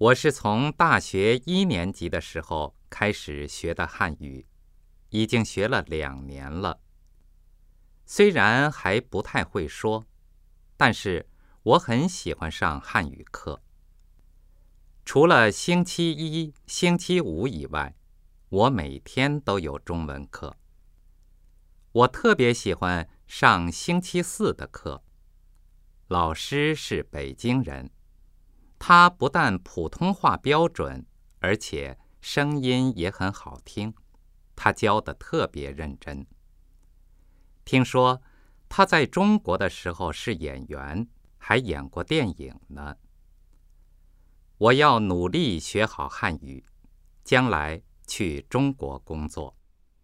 我是从大学1年级的时候开始学的汉语，已经学了2年了。虽然还不太会说，但是我很喜欢上汉语课。除了星期一、星期五以外，我每天都有中文课。我特别喜欢上星期四的课。老师是北京人，他不但普通话标准，而且声音也很好听，他教得特别认真。听说他在中国的时候是演员，还演过电影呢。我要努力学好汉语，将来去中国工作。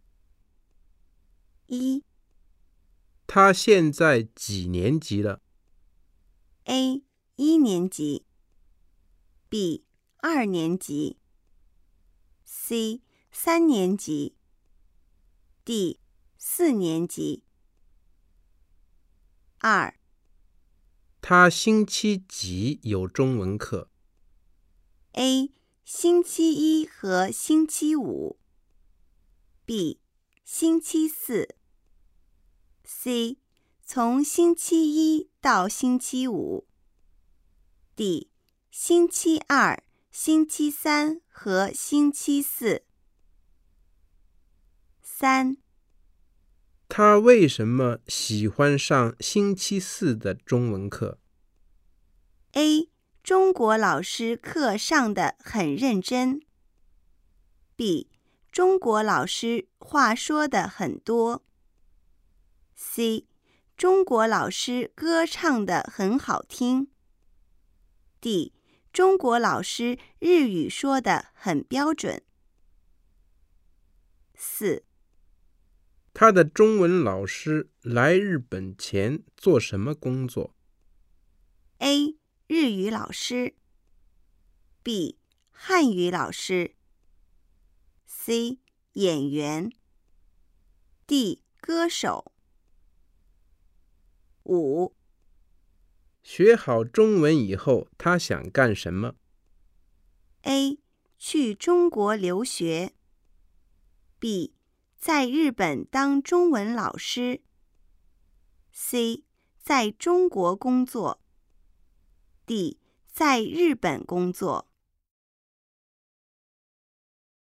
1. 他现在几年级了？ A. 1年级 B. 2年级 C. 3年级 D. 4年级。2. 他星期几有中文课？ A. 星期一和星期五 B. 星期四 C. 从星期一到星期五 D. 星期二、星期三和星期四。3. 他为什么喜欢上星期四的中文课？ A. 中国老师课上得很认真 B. 中国老师话说得很多 C. 中国老师歌唱得很好听 D. 中国老师日语说得很标准。4. 他的中文老师来日本前做什么工作？ A. 日语老师 B. 汉语老师 C. 演员 D. 歌手。5. 学好中文以后，他想干什么？ A. 去中国留学 B. 在日本当中文老师 C. 在中国工作 D. 在日本工作。